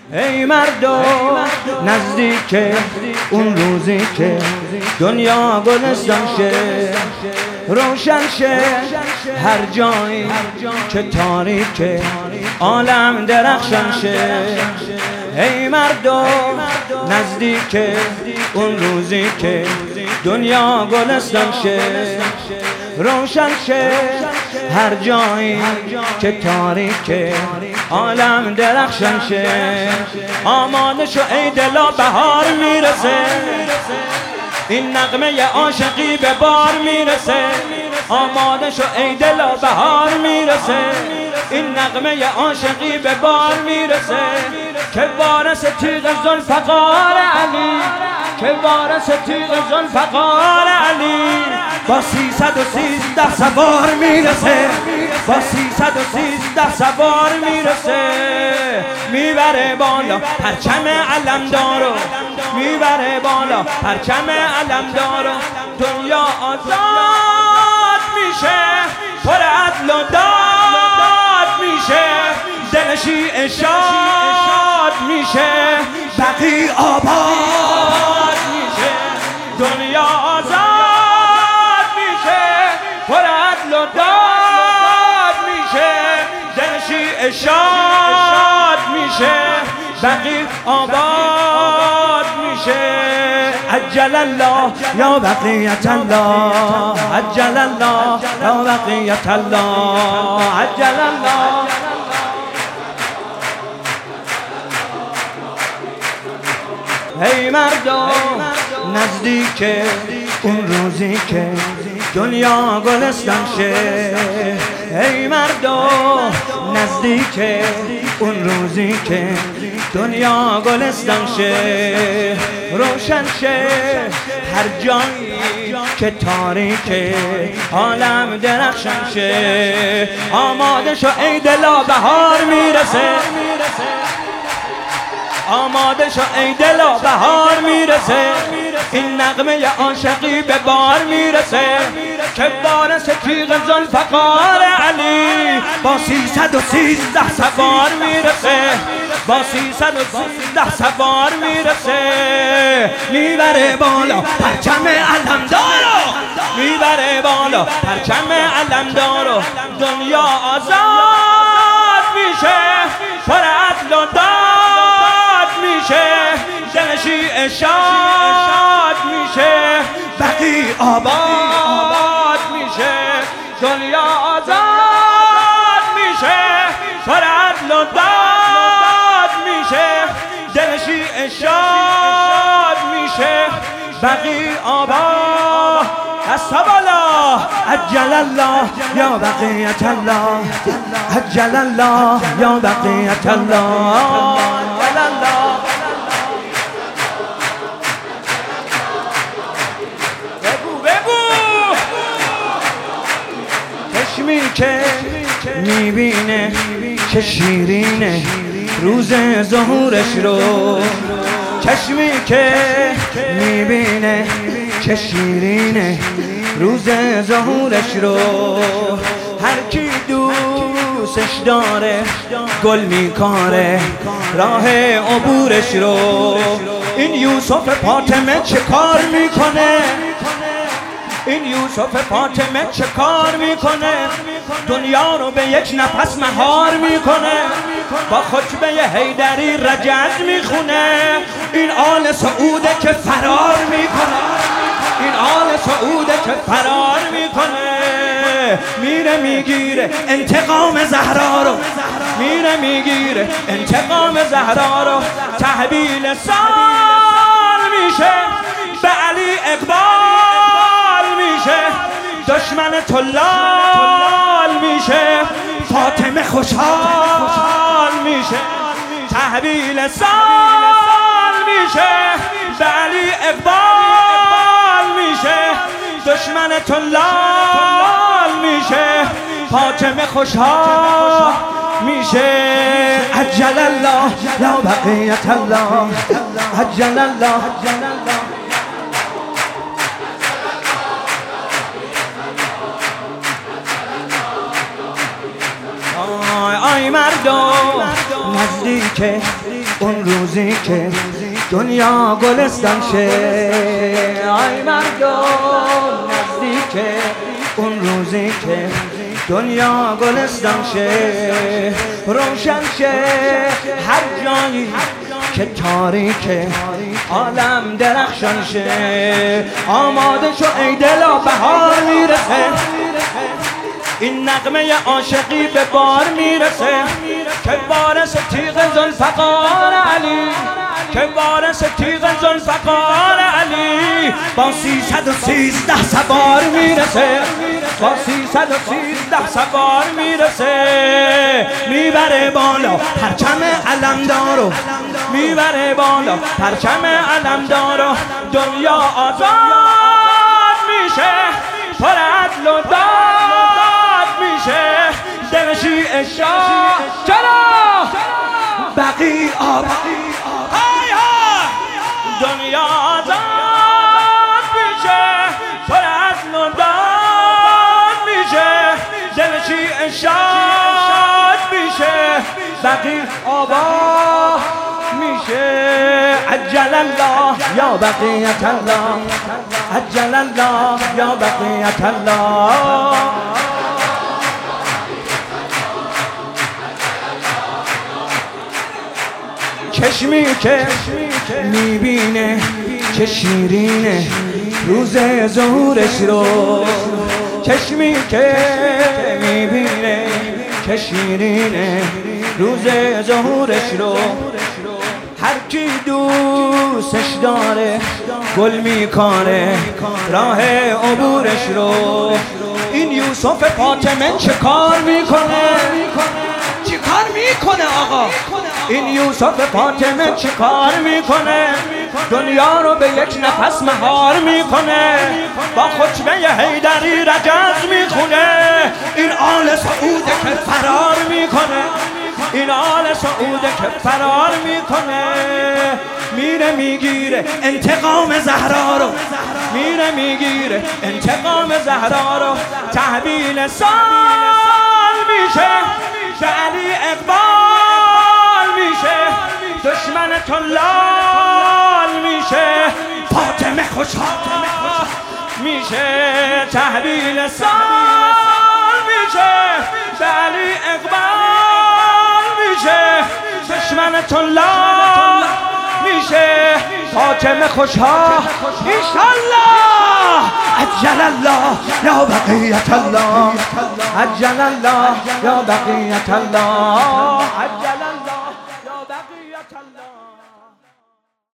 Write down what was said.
ای مردم نزدیک اون روزی که دنیا گلستان شه، روشن شه هر جایی که تاریکه عالم درخشان شه. ای مردم نزدیک اون روزی که دنیا گلستان شه، روشن شه هر جایی که تاریکه عالم درخشان شه. آماده شو ای دلا بهار میرسه، این نغمه عاشقی به بار میرسه. آماده شو ای دلا بهار میرسه، این نغمه عاشقی به بار میرسه. که وارث تیغ ذوالفقار علی، که وارث تیغ ذوالفقار علی با 313 سوار میرسه، با 313 سوار میرسه. میبره بالا پرچم علمدارو، میبره بالا پرچم علمدارو. دنیا آزاد میشه، پر عدل و داد میشه، دل شیعه شاد میشه، بقی آباد میشه. دنیا آزاد میشه، پر عدل و داد میشه، دل شیعه شاد میشه، بقی آباد میشه. عجل الله یا بقیت الله، عجل الله یا بقیت الله، عجل الله. ای مردم نزدیک اون روزی که دنیا گلستان شه، ای مردم نزدیک اون روزی که دنیا گلستان شه، روشن شه هر جایی که تاریکه عالم درخشان شه. آماده شو ای دلا بهار میرسه، آماده شو ای دلا بهار میرسه، این نغمه عاشقی به بار میرسه. که وارث تیغ ذوالفقار علی با 313 سوار میرسه، با 313 سوار میرسه. میبره بالا پرچم علمدارو، میبره بالا پرچم علمدارو. دنیا آزاد میشه، پر عدل و داد میشه، دل شیعه شاد میشه، بقی آباد میشه. دنیا آزاد میشه، پر عدل و داد میشه، دل شیعه شاد میشه، بقی آباد. الصبلا عجل الله یا بقیت الله، عجل الله یا بقیت الله، عجل الله. چشمی که میبینه که شیرینه روز ظهورش رو، چشمی که میبینه که شیرینه روز ظهورش رو. هر کی دوستش داره گل میکاره راه عبورش رو. این یوسف فاطمه چه کار میکنه، این یوسف فاطمه چه کار میکنه، دنیا رو به یک نفس مهار میکنه، با خطبه حیدری رجز میخونه. این آل سعوده که فرار میکنه، این آل سعوده که فرار میکنه. میره میگیره انتقام زهرا رو، میره میگیره انتقام زهرا رو. تحویل سال میشه به علی اقبال میشه، دشمن طلال میشه، فاطمه خوشحال میشه. تحویل سال میشه به علی اقبال میشه، دشمن طلال میشه، فاطمه خوشحال میشه. عجل الله یا بقیت الله، عجل الله. آی مردم نزدیک اون روزی که دنیا گلستان شه، آی مردم نزدیکه اون روزی که دنیا گلستان شه، روشن شه هر جایی که تاریکه عالم درخشان شه. آماده شو ای دلا بهار میرسه، این نغمه عاشقی به بار میرسه که وارث تیغ ذوالفقار علی، که وارث تیغ ذوالفقار علی با 313 سوار میرسه، با 313 سوار میرسه. میبره بالا پرچم علمدارو، میبره بالا پرچم علمدارو. دنیا آزاد میشه، پر عدل و داد میشه. دل شیعه شاه چرا بقی آب، دنیا آزاد میشه، پر عدل و داد میشه. دل شیعه شاد میشه، بقی آباد میشه. عجل الله یا بقیت الله، عجل الله یا بقیت الله. چشمی که میبینه چه شیرینه روز ظهورش رو، چشمی که میبینه چه شیرینه روز ظهورش رو. هر کی دوستش داره گل میکنه راه عبورش رو. این یوسف فاطمه چه کار میکنه؟ چه کار میکنه آقا؟ این یوسف فاطمه چه کار میکنه؟ دنیا رو به یک نفس مهار میکنه، با خطبه حیدری رجز میخونه. این آل سعوده که فرار میکنه، این آل سعوده که فرار میکنه. میره میگیره انتقام زهرا رو، میره میگیره انتقام زهرا رو. تحویل سال میشه، به علی اقبال میشه. دشمن تو لال میشه، فاطمه خوشحال میشه. تحویل سال میشه، به علی اقبال میشه. دشمن تو لال میشه، فاطمه خوشحال انشالله. عجل الله یا بقیت الله، عجل الله یا بقیت الله، عجل الله یا بقیت الله.